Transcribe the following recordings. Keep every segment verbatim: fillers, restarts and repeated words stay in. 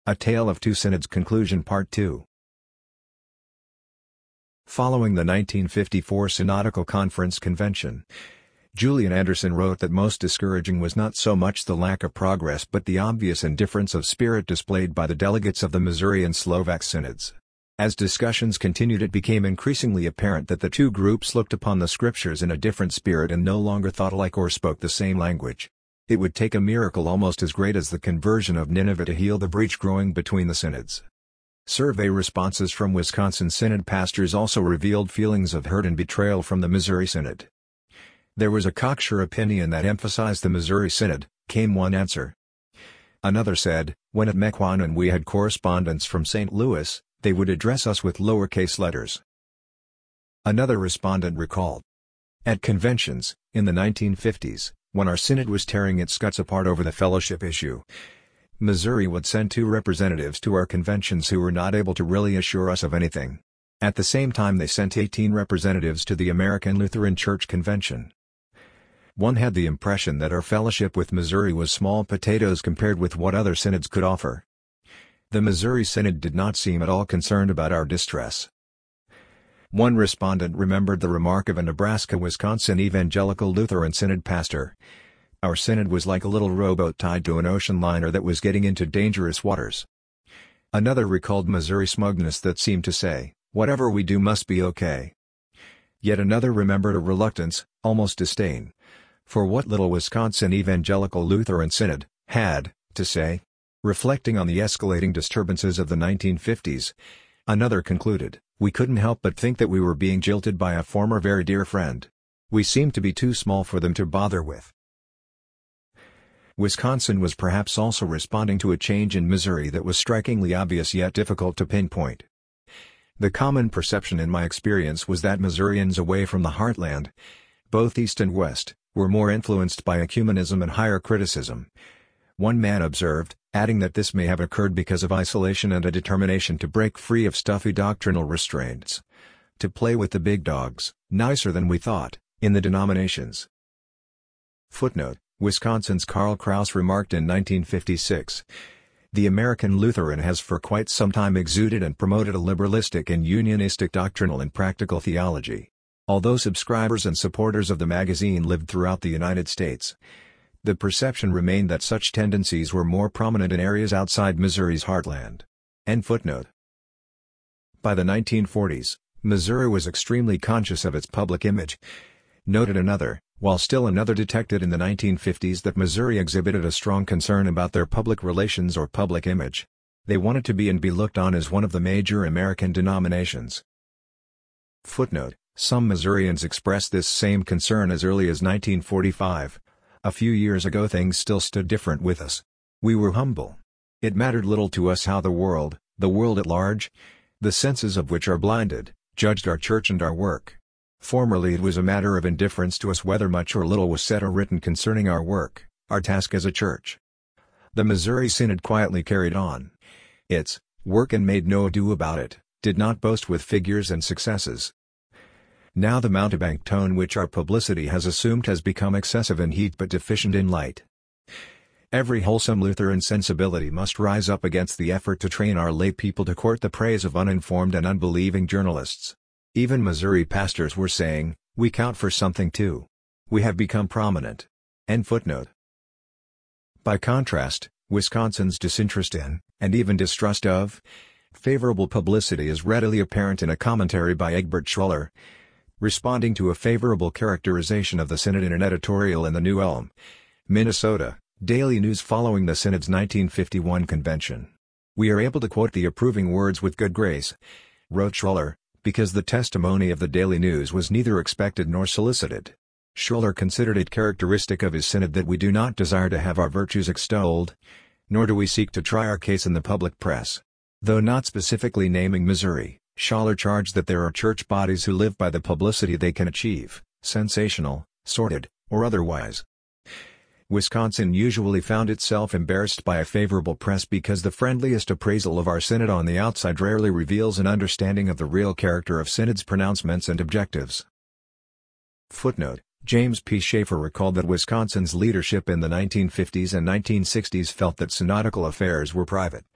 A Tale of Two Synods Conclusion Part two. Following the nineteen fifty-four Synodical Conference Convention, Julian Anderson wrote that most discouraging was not so much the lack of progress but the obvious indifference of spirit displayed by the delegates of the Missouri and Slovak synods. As discussions continued, it became increasingly apparent that the two groups looked upon the scriptures in a different spirit and no longer thought alike or spoke the same language. It would take a miracle almost as great as the conversion of Nineveh to heal the breach growing between the synods. Survey responses from Wisconsin Synod pastors also revealed feelings of hurt and betrayal from the Missouri Synod. There was a cocksure opinion that emphasized the Missouri Synod, came one answer. Another said, when at Mequon and we had correspondents from Saint Louis, they would address us with lowercase letters. Another respondent recalled. At conventions, in the nineteen fifties, when our synod was tearing its guts apart over the fellowship issue, Missouri would send two representatives to our conventions who were not able to really assure us of anything. At the same time they sent eighteen representatives to the American Lutheran Church Convention. One had the impression that our fellowship with Missouri was small potatoes compared with what other synods could offer. The Missouri Synod did not seem at all concerned about our distress. One respondent remembered the remark of a Nebraska-Wisconsin Evangelical Lutheran Synod pastor. Our synod was like a little rowboat tied to an ocean liner that was getting into dangerous waters. Another recalled Missouri smugness that seemed to say, whatever we do must be okay. Yet another remembered a reluctance, almost disdain, for what little Wisconsin Evangelical Lutheran Synod had to say. Reflecting on the escalating disturbances of the nineteen fifties, another concluded, we couldn't help but think that we were being jilted by a former very dear friend. We seemed to be too small for them to bother with. Wisconsin was perhaps also responding to a change in Missouri that was strikingly obvious yet difficult to pinpoint. The common perception in my experience was that Missourians away from the heartland, both east and west, were more influenced by ecumenism and higher criticism. One man observed, adding that this may have occurred because of isolation and a determination to break free of stuffy doctrinal restraints. To play with the big dogs, nicer than we thought, in the denominations. Footnote: Wisconsin's Karl Kraus remarked in nineteen fifty-six, the American Lutheran has for quite some time exuded and promoted a liberalistic and unionistic doctrinal and practical theology. Although subscribers and supporters of the magazine lived throughout the United States, the perception remained that such tendencies were more prominent in areas outside Missouri's heartland. End footnote. By the nineteen forties, Missouri was extremely conscious of its public image. Noted another, while still another detected in the nineteen fifties that Missouri exhibited a strong concern about their public relations or public image. They wanted to be and be looked on as one of the major American denominations. Footnote: Some Missourians expressed this same concern as early as nineteen forty-five. A few years ago things still stood different with us. We were humble. It mattered little to us how the world, the world at large, the senses of which are blinded, judged our church and our work. Formerly it was a matter of indifference to us whether much or little was said or written concerning our work, our task as a church. The Missouri Synod quietly carried on its work and made no ado about it, did not boast with figures and successes. Now the mountebank tone which our publicity has assumed has become excessive in heat but deficient in light. Every wholesome Lutheran sensibility must rise up against the effort to train our lay people to court the praise of uninformed and unbelieving journalists. Even Missouri pastors were saying, we count for something too. We have become prominent. End footnote. By contrast, Wisconsin's disinterest in, and even distrust of, favorable publicity is readily apparent in a commentary by Egbert Schroller, responding to a favorable characterization of the Synod in an editorial in the New Elm, Minnesota, Daily News following the Synod's nineteen fifty-one convention. We are able to quote the approving words with good grace, wrote Schroller, because the testimony of the Daily News was neither expected nor solicited. Schroller considered it characteristic of his Synod that we do not desire to have our virtues extolled, nor do we seek to try our case in the public press. Though not specifically naming Missouri, Schroller charged that there are church bodies who live by the publicity they can achieve, sensational, sordid, or otherwise. Wisconsin usually found itself embarrassed by a favorable press because the friendliest appraisal of our synod on the outside rarely reveals an understanding of the real character of synod's pronouncements and objectives. Footnote: James P. Schaefer recalled that Wisconsin's leadership in the nineteen fifties and nineteen sixties felt that synodical affairs were private.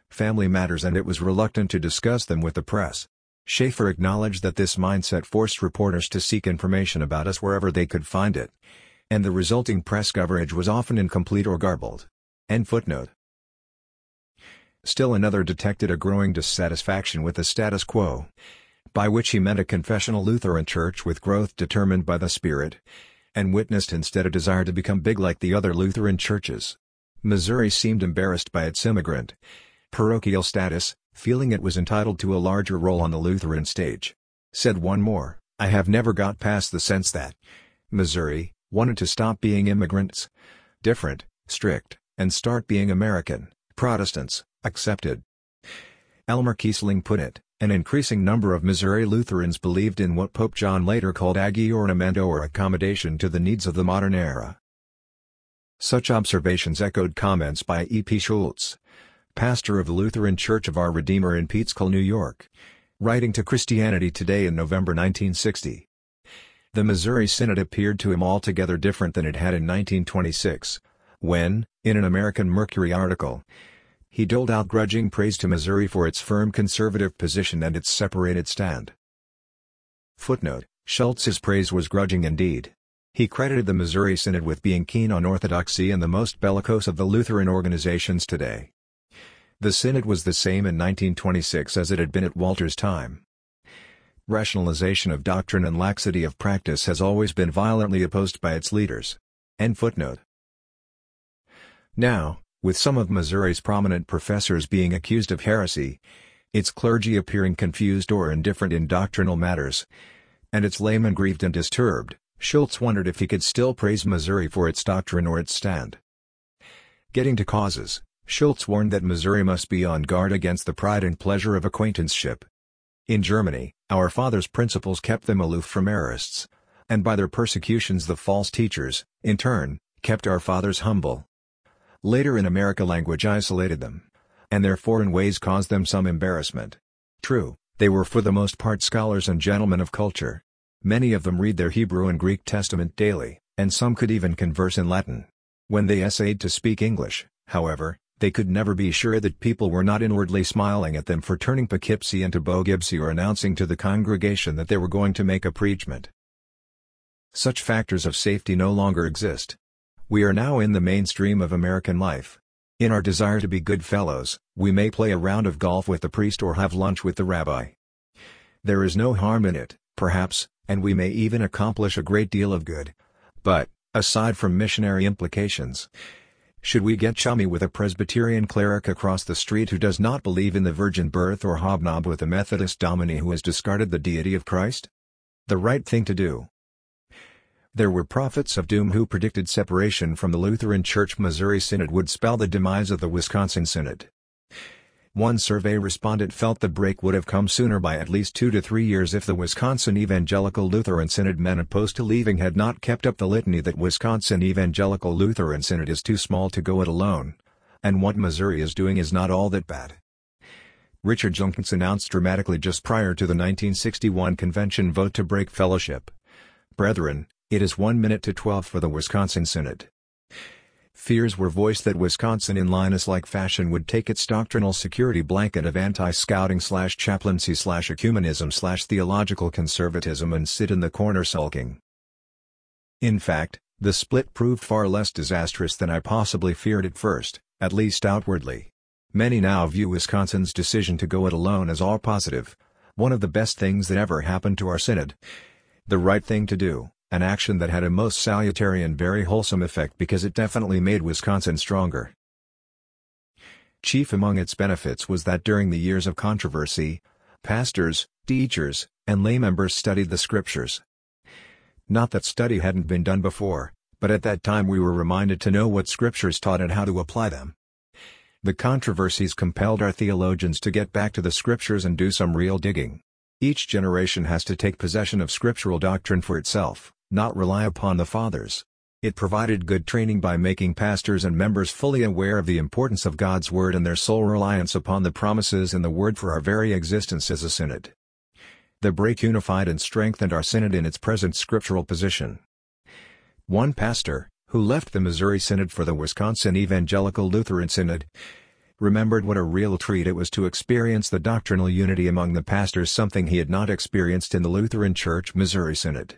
family matters, and it was reluctant to discuss them with the press. Schaeffer acknowledged that this mindset forced reporters to seek information about us wherever they could find it, and the resulting press coverage was often incomplete or garbled. End footnote. Still another detected a growing dissatisfaction with the status quo, by which he meant a confessional Lutheran church with growth determined by the Spirit, and witnessed instead a desire to become big like the other Lutheran churches. Missouri seemed embarrassed by its immigrant, parochial status, feeling it was entitled to a larger role on the Lutheran stage. Said one more, "I have never got past the sense that Missouri wanted to stop being immigrants, different, strict, and start being American, Protestants, accepted." Elmer Kiesling put it, an increasing number of Missouri Lutherans believed in what Pope John later called aggiornamento, or accommodation to the needs of the modern era. Such observations echoed comments by E P Schultz, pastor of the Lutheran Church of Our Redeemer in Peekskill, New York, writing to Christianity Today in November nineteen sixty. The Missouri Synod appeared to him altogether different than it had in nineteen twenty-six, when, in an American Mercury article, he doled out grudging praise to Missouri for its firm conservative position and its separated stand. Footnote: Schultz's praise was grudging indeed. He credited the Missouri Synod with being keen on orthodoxy and the most bellicose of the Lutheran organizations today. The Synod was the same in nineteen twenty-six as it had been at Walter's time. Rationalization of doctrine and laxity of practice has always been violently opposed by its leaders. End footnote. Now, with some of Missouri's prominent professors being accused of heresy, its clergy appearing confused or indifferent in doctrinal matters, and its laymen grieved and disturbed, Schultz wondered if he could still praise Missouri for its doctrine or its stand. Getting to causes, Schultz warned that Missouri must be on guard against the pride and pleasure of acquaintanceship. In Germany, our fathers' principles kept them aloof from errorists, and by their persecutions the false teachers, in turn, kept our fathers humble. Later in America language isolated them, and their foreign ways caused them some embarrassment. True, they were for the most part scholars and gentlemen of culture. Many of them read their Hebrew and Greek Testament daily, and some could even converse in Latin. When they essayed to speak English, however, they could never be sure that people were not inwardly smiling at them for turning Poughkeepsie into Poughkeepsie or announcing to the congregation that they were going to make a preachment. Such factors of safety no longer exist. We are now in the mainstream of American life. In our desire to be good fellows, we may play a round of golf with the priest or have lunch with the rabbi. There is no harm in it, perhaps, and we may even accomplish a great deal of good. But, aside from missionary implications, should we get chummy with a Presbyterian cleric across the street who does not believe in the virgin birth or hobnob with a Methodist dominie who has discarded the deity of Christ? The right thing to do. There were prophets of doom who predicted separation from the Lutheran Church. Missouri Synod would spell the demise of the Wisconsin Synod. One survey respondent felt the break would have come sooner by at least two to three years if the Wisconsin Evangelical Lutheran Synod men opposed to leaving had not kept up the litany that Wisconsin Evangelical Lutheran Synod is too small to go it alone, and what Missouri is doing is not all that bad. Richard Jenkins announced dramatically just prior to the nineteen sixty-one convention vote to break fellowship. "Brethren, it is one minute to twelve for the Wisconsin Synod." Fears were voiced that Wisconsin in Linus-like fashion would take its doctrinal security blanket of anti-scouting slash chaplaincy slash ecumenism slash theological conservatism and sit in the corner sulking. In fact, the split proved far less disastrous than I possibly feared at first, at least outwardly. Many now view Wisconsin's decision to go it alone as all positive, one of the best things that ever happened to our synod. The right thing to do. An action that had a most salutary and very wholesome effect because it definitely made Wisconsin stronger. Chief among its benefits was that during the years of controversy, pastors, teachers, and lay members studied the Scriptures. Not that study hadn't been done before, but at that time we were reminded to know what Scriptures taught and how to apply them. The controversies compelled our theologians to get back to the Scriptures and do some real digging. Each generation has to take possession of scriptural doctrine for itself, not rely upon the fathers. It provided good training by making pastors and members fully aware of the importance of God's Word and their sole reliance upon the promises in the Word for our very existence as a synod. The break unified and strengthened our synod in its present scriptural position. One pastor, who left the Missouri Synod for the Wisconsin Evangelical Lutheran Synod, remembered what a real treat it was to experience the doctrinal unity among the pastors, something he had not experienced in the Lutheran Church Missouri Synod.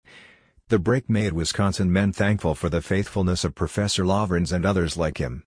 The break made Wisconsin men thankful for the faithfulness of Professor Lovrins and others like him.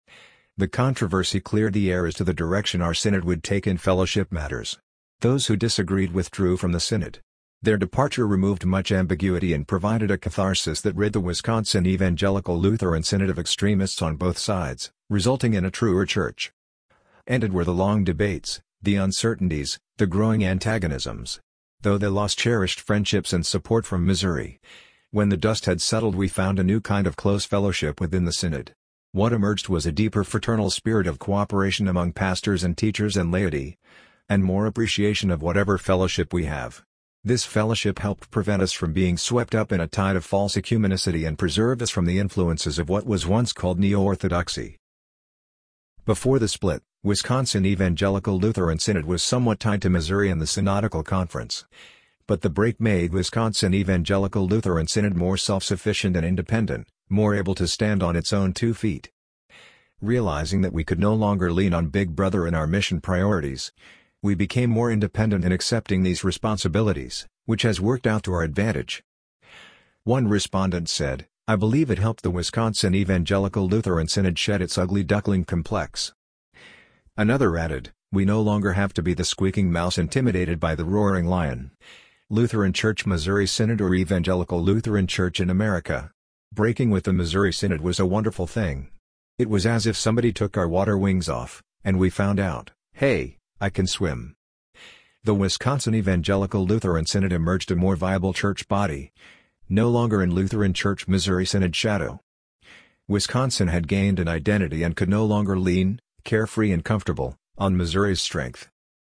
The controversy cleared the air as to the direction our synod would take in fellowship matters. Those who disagreed withdrew from the synod. Their departure removed much ambiguity and provided a catharsis that rid the Wisconsin Evangelical Lutheran Synod of extremists on both sides, resulting in a truer church. Ended were the long debates, the uncertainties, the growing antagonisms. Though they lost cherished friendships and support from Missouri. When the dust had settled, we found a new kind of close fellowship within the synod. What emerged was a deeper fraternal spirit of cooperation among pastors and teachers and laity, and more appreciation of whatever fellowship we have. This fellowship helped prevent us from being swept up in a tide of false ecumenicity and preserved us from the influences of what was once called neo-orthodoxy. Before the split, Wisconsin Evangelical Lutheran Synod was somewhat tied to Missouri and the Synodical Conference. But the break made Wisconsin Evangelical Lutheran Synod more self-sufficient and independent, more able to stand on its own two feet. Realizing that we could no longer lean on Big Brother in our mission priorities, we became more independent in accepting these responsibilities, which has worked out to our advantage. One respondent said, "I believe it helped the Wisconsin Evangelical Lutheran Synod shed its ugly duckling complex." Another added, "We no longer have to be the squeaking mouse intimidated by the roaring lion." Lutheran Church Missouri Synod or Evangelical Lutheran Church in America. Breaking with the Missouri Synod was a wonderful thing. It was as if somebody took our water wings off, and we found out, hey, I can swim. The Wisconsin Evangelical Lutheran Synod emerged a more viable church body, no longer in Lutheran Church Missouri Synod shadow. Wisconsin had gained an identity and could no longer lean, carefree and comfortable, on Missouri's strength.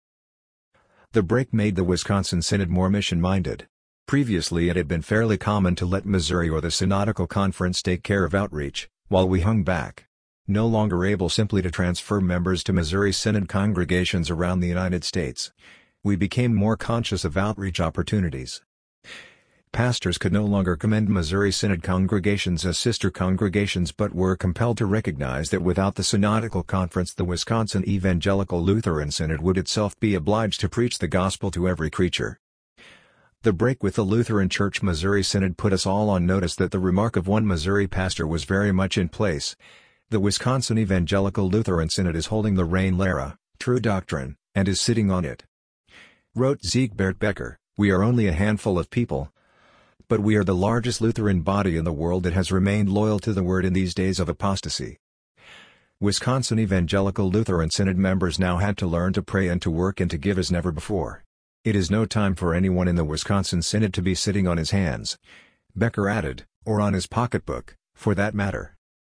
The break made the Wisconsin Synod more mission-minded. Previously it had been fairly common to let Missouri or the Synodical Conference take care of outreach, while we hung back. No longer able simply to transfer members to Missouri Synod congregations around the United States, we became more conscious of outreach opportunities. Pastors could no longer commend Missouri Synod congregations as sister congregations but were compelled to recognize that without the Synodical Conference the Wisconsin Evangelical Lutheran Synod would itself be obliged to preach the gospel to every creature. The break with the Lutheran Church Missouri Synod put us all on notice that the remark of one Missouri pastor was very much in place. The Wisconsin Evangelical Lutheran Synod is holding the rein Lara, true doctrine, and is sitting on it. Wrote Siegbert Becker, "We are only a handful of people, but we are the largest Lutheran body in the world that has remained loyal to the word in these days of apostasy." Wisconsin Evangelical Lutheran Synod members now had to learn to pray and to work and to give as never before. It is no time for anyone in the Wisconsin Synod to be sitting on his hands, Becker added, or on his pocketbook, for that matter.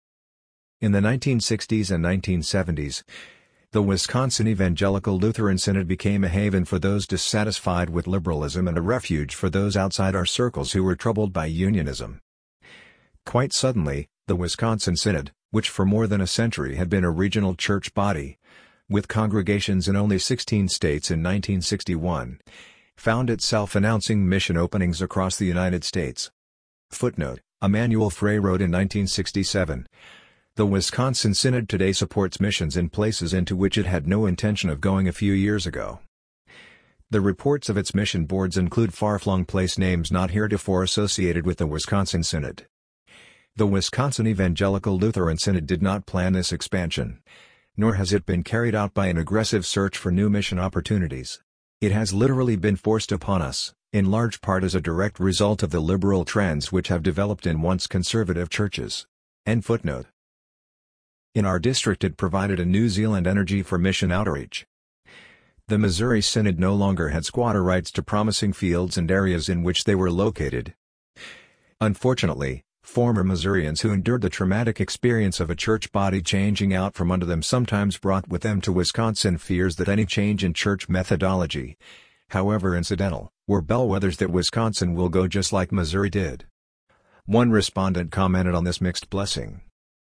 In the nineteen sixties and nineteen seventies, the Wisconsin Evangelical Lutheran Synod became a haven for those dissatisfied with liberalism and a refuge for those outside our circles who were troubled by unionism. Quite suddenly, the Wisconsin Synod, which for more than a century had been a regional church body, with congregations in only sixteen states in nineteen sixty-one, found itself announcing mission openings across the United States. Footnote: Emanuel Frey wrote in nineteen sixty-seven, "The Wisconsin Synod today supports missions in places into which it had no intention of going a few years ago." The reports of its mission boards include far-flung place names not heretofore associated with the Wisconsin Synod. The Wisconsin Evangelical Lutheran Synod did not plan this expansion, nor has it been carried out by an aggressive search for new mission opportunities. It has literally been forced upon us, in large part as a direct result of the liberal trends which have developed in once conservative churches. End footnote. In our district it provided a New Zealand energy for mission outreach. The Missouri Synod no longer had squatter rights to promising fields and areas in which they were located. Unfortunately, former Missourians who endured the traumatic experience of a church body changing out from under them sometimes brought with them to Wisconsin fears that any change in church methodology, however incidental, were bellwethers that Wisconsin will go just like Missouri did. One respondent commented on this mixed blessing.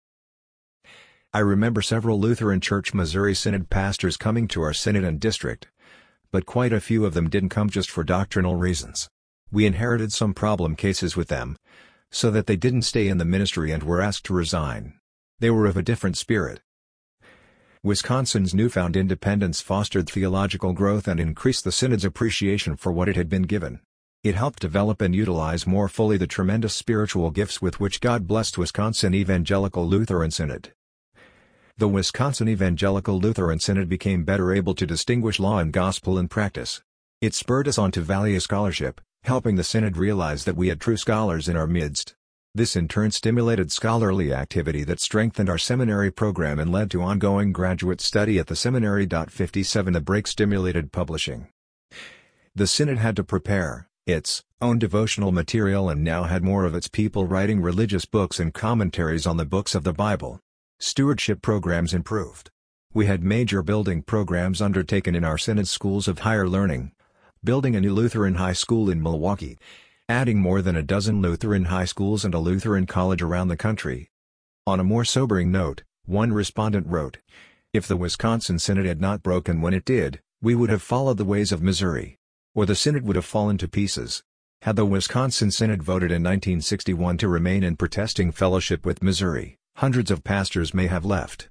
"I remember several Lutheran Church Missouri Synod pastors coming to our synod and district, but quite a few of them didn't come just for doctrinal reasons. We inherited some problem cases with them, so that they didn't stay in the ministry and were asked to resign. They were of a different spirit." Wisconsin's newfound independence fostered theological growth and increased the synod's appreciation for what it had been given. It helped develop and utilize more fully the tremendous spiritual gifts with which God blessed Wisconsin Evangelical Lutheran Synod. The Wisconsin Evangelical Lutheran Synod became better able to distinguish law and gospel in practice. It spurred us on to value scholarship, helping the Synod realize that we had true scholars in our midst. This in turn stimulated scholarly activity that strengthened our seminary program and led to ongoing graduate study at the seminary. fifty-seven The break stimulated publishing. The Synod had to prepare its own devotional material and now had more of its people writing religious books and commentaries on the books of the Bible. Stewardship programs improved. We had major building programs undertaken in our Synod schools of higher learning, building a new Lutheran high school in Milwaukee, adding more than a dozen Lutheran high schools and a Lutheran college around the country. On a more sobering note, one respondent wrote, "If the Wisconsin Synod had not broken when it did, we would have followed the ways of Missouri. Or the Synod would have fallen to pieces." Had the Wisconsin Synod voted in nineteen sixty-one to remain in protesting fellowship with Missouri, hundreds of pastors may have left.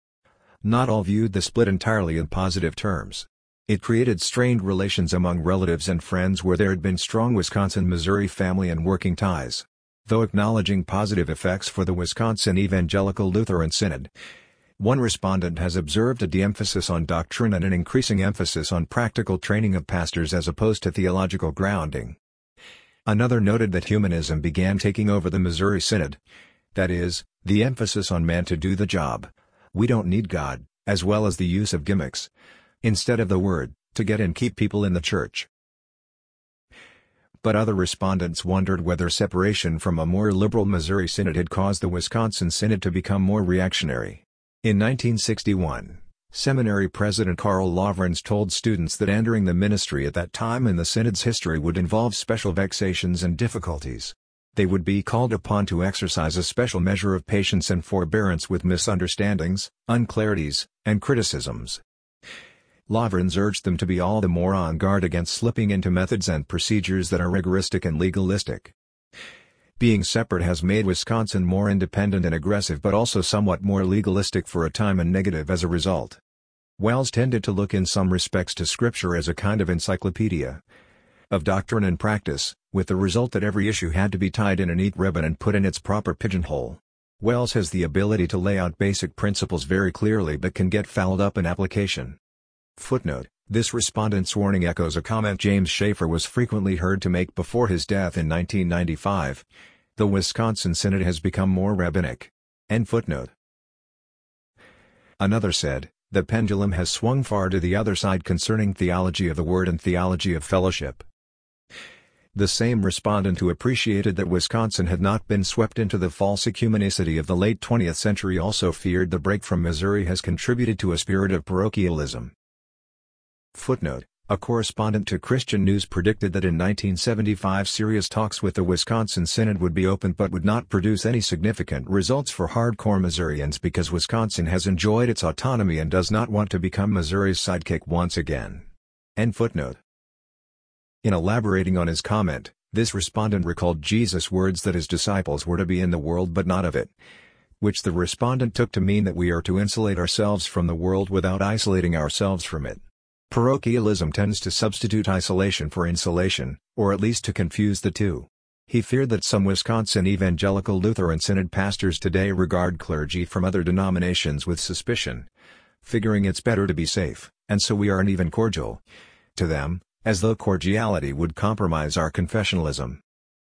Not all viewed the split entirely in positive terms. It created strained relations among relatives and friends where there had been strong Wisconsin-Missouri family and working ties. Though acknowledging positive effects for the Wisconsin Evangelical Lutheran Synod, one respondent has observed a de-emphasis on doctrine and an increasing emphasis on practical training of pastors as opposed to theological grounding. Another noted that humanism began taking over the Missouri Synod. That is, the emphasis on man to do the job. We don't need God, as well as the use of gimmicks, instead of the word, to get and keep people in the church. But other respondents wondered whether separation from a more liberal Missouri Synod had caused the Wisconsin Synod to become more reactionary. In nineteen sixty-one, seminary president Karl Lovrens told students that entering the ministry at that time in the Synod's history would involve special vexations and difficulties. They would be called upon to exercise a special measure of patience and forbearance with misunderstandings, unclarities, and criticisms. Lovrens urged them to be all the more on guard against slipping into methods and procedures that are rigoristic and legalistic. Being separate has made Wisconsin more independent and aggressive but also somewhat more legalistic for a time and negative as a result. Wells tended to look in some respects to Scripture as a kind of encyclopedia of doctrine and practice, with the result that every issue had to be tied in a neat ribbon and put in its proper pigeonhole. Wells has the ability to lay out basic principles very clearly but can get fouled up in application. Footnote: this respondent's warning echoes a comment James Schaefer was frequently heard to make before his death in nineteen ninety-five. The Wisconsin Synod has become more rabbinic. End footnote. Another said, the pendulum has swung far to the other side concerning theology of the word and theology of fellowship. The same respondent who appreciated that Wisconsin had not been swept into the false ecumenicity of the late twentieth century also feared the break from Missouri has contributed to a spirit of parochialism. Footnote: a correspondent to Christian News predicted that in nineteen seventy-five serious talks with the Wisconsin Synod would be opened but would not produce any significant results for hardcore Missourians because Wisconsin has enjoyed its autonomy and does not want to become Missouri's sidekick once again. End footnote. In elaborating on his comment, this respondent recalled Jesus' words that his disciples were to be in the world but not of it, which the respondent took to mean that we are to insulate ourselves from the world without isolating ourselves from it. Parochialism tends to substitute isolation for insulation, or at least to confuse the two. He feared that some Wisconsin Evangelical Lutheran Synod pastors today regard clergy from other denominations with suspicion, figuring it's better to be safe, and so we aren't even cordial to them, as though cordiality would compromise our confessionalism.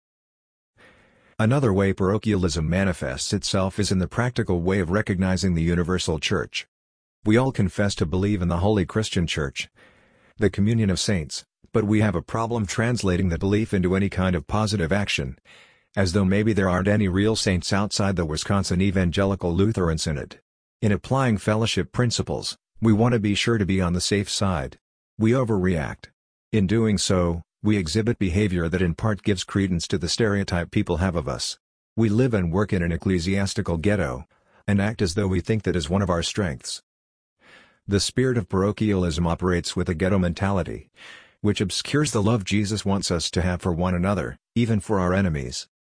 Another way parochialism manifests itself is in the practical way of recognizing the universal church. We all confess to believe in the Holy Christian Church, the communion of saints, but we have a problem translating that belief into any kind of positive action, as though maybe there aren't any real saints outside the Wisconsin Evangelical Lutheran Synod. In applying fellowship principles, we want to be sure to be on the safe side. We overreact. In doing so, we exhibit behavior that in part gives credence to the stereotype people have of us. We live and work in an ecclesiastical ghetto, and act as though we think that is one of our strengths. The spirit of parochialism operates with a ghetto mentality, which obscures the love Jesus wants us to have for one another, even for our enemies.